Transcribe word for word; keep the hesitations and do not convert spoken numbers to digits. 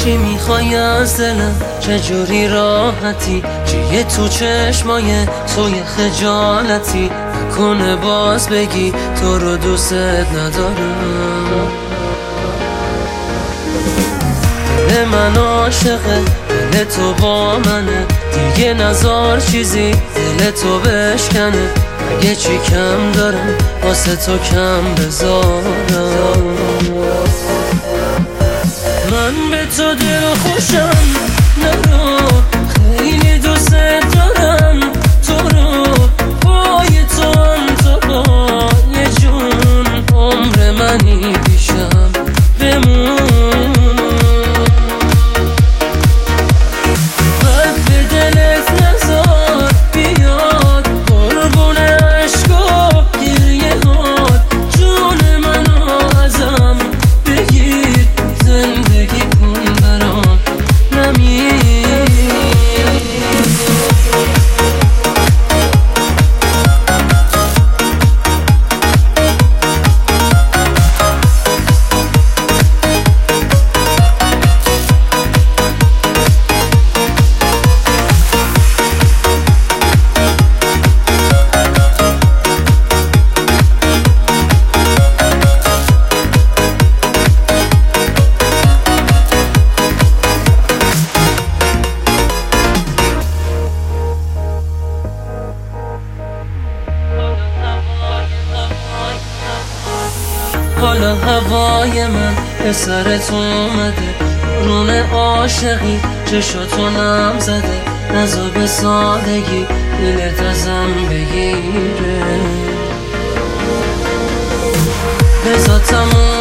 چی میخوای از دلم، چجوری راحتی، چیه تو چشمای توی خجالتی، نکنه باز بگی تو رو دوست ندارم. دل من عاشقه، دل تو با منه، دیگه نزار چیزی دل تو بشکنه. اگه چی کم دارم واسه تو کم بذارم. من به تو دل خوشم، نرو خیلی دوست دارم تو رو، پای تو هم تو پای جون، عمر منی پیشم بمون. حالا هوای من به سر تو اومده، رون عاشقی چشاتو نم زده، نزا به سادگی دلت ازم بگیره. بذار تموم